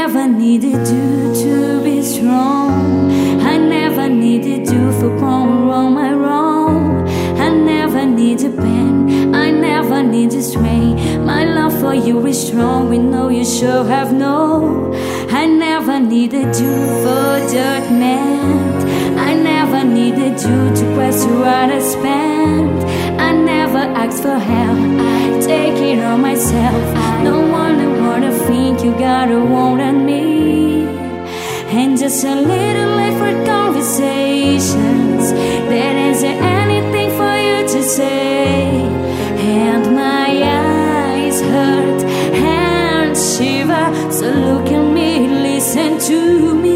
never needed you to be strong. I never needed you for wrong my wrong. I never needed pain, I never needed strain. My love for you is strong, we know you sure have no. I never needed you for judgment. I never needed you to question what I spent. I never asked for help, I take it on myself. No wonder what I think you got a hold on me. And just a little late for conversations. There isn't anything for you to say. And my eyes hurt and shiver. So look at me, listen to me.